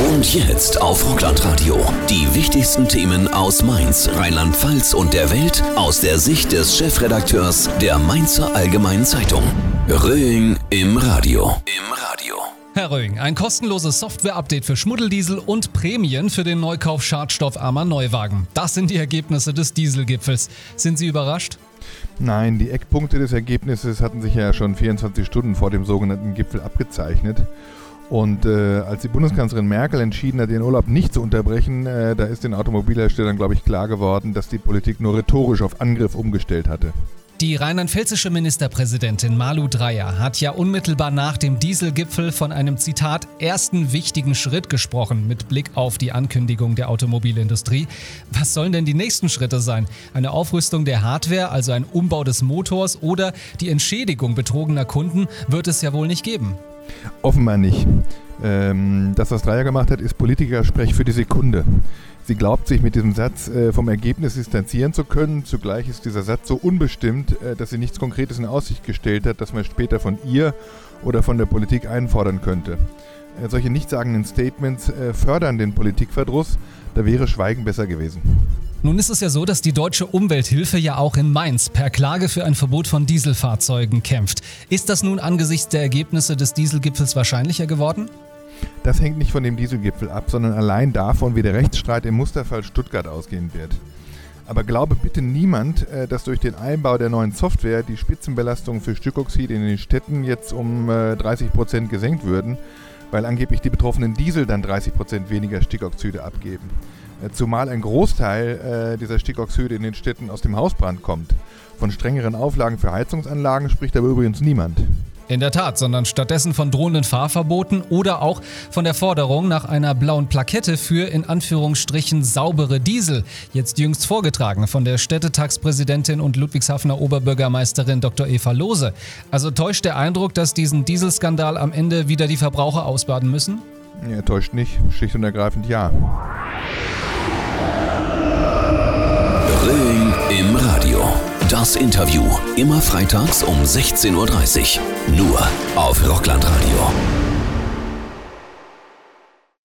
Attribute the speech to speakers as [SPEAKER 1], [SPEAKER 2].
[SPEAKER 1] Und jetzt auf Rockland-Radio. Die wichtigsten Themen aus Mainz, Rheinland-Pfalz und der Welt aus der Sicht des Chefredakteurs der Mainzer Allgemeinen Zeitung. Röing im Radio.
[SPEAKER 2] Herr Röing, ein kostenloses Software-Update für Schmuddeldiesel und Prämien für den Neukauf schadstoffarmer Neuwagen. Das sind die Ergebnisse des Dieselgipfels. Sind Sie überrascht?
[SPEAKER 3] Nein, die Eckpunkte des Ergebnisses hatten sich ja schon 24 Stunden vor dem sogenannten Gipfel abgezeichnet. Und als die Bundeskanzlerin Merkel entschieden hat, ihren Urlaub nicht zu unterbrechen, da ist den Automobilherstellern, glaube ich, klar geworden, dass die Politik nur rhetorisch auf Angriff umgestellt hatte.
[SPEAKER 2] Die rheinland-pfälzische Ministerpräsidentin Malu Dreyer hat ja unmittelbar nach dem Dieselgipfel von einem, Zitat, ersten wichtigen Schritt gesprochen mit Blick auf die Ankündigung der Automobilindustrie. Was sollen denn die nächsten Schritte sein? Eine Aufrüstung der Hardware, also ein Umbau des Motors oder die Entschädigung betrogener Kunden wird es ja wohl nicht geben.
[SPEAKER 3] Offenbar nicht. Das, was Dreyer gemacht hat, ist Politikersprech für die Sekunde. Sie glaubt, sich mit diesem Satz vom Ergebnis distanzieren zu können. Zugleich ist dieser Satz so unbestimmt, dass sie nichts Konkretes in Aussicht gestellt hat, das man später von ihr oder von der Politik einfordern könnte. Solche nichtssagenden Statements fördern den Politikverdruss. Da wäre Schweigen besser gewesen.
[SPEAKER 2] Nun ist es ja so, dass die Deutsche Umwelthilfe ja auch in Mainz per Klage für ein Verbot von Dieselfahrzeugen kämpft. Ist das nun angesichts der Ergebnisse des Dieselgipfels wahrscheinlicher geworden?
[SPEAKER 3] Das hängt nicht von dem Dieselgipfel ab, sondern allein davon, wie der Rechtsstreit im Musterfall Stuttgart ausgehen wird. Aber glaube bitte niemand, dass durch den Einbau der neuen Software die Spitzenbelastungen für Stickoxid in den Städten jetzt um 30% gesenkt würden, weil angeblich die betroffenen Diesel dann 30% weniger Stickoxide abgeben. Zumal ein Großteil dieser Stickoxide in den Städten aus dem Hausbrand kommt. Von strengeren Auflagen für Heizungsanlagen spricht aber übrigens niemand.
[SPEAKER 2] In der Tat, sondern stattdessen von drohenden Fahrverboten oder auch von der Forderung nach einer blauen Plakette für in Anführungsstrichen saubere Diesel. Jetzt jüngst vorgetragen von der Städtetagspräsidentin und Ludwigshafener Oberbürgermeisterin Dr. Eva Lohse. Also täuscht der Eindruck, dass diesen Dieselskandal am Ende wieder die Verbraucher ausbaden müssen?
[SPEAKER 3] Ja, täuscht nicht, schlicht und ergreifend ja.
[SPEAKER 1] Röing im Radio. Das Interview. Immer freitags um 16:30 Uhr. Nur auf Rockland-Radio.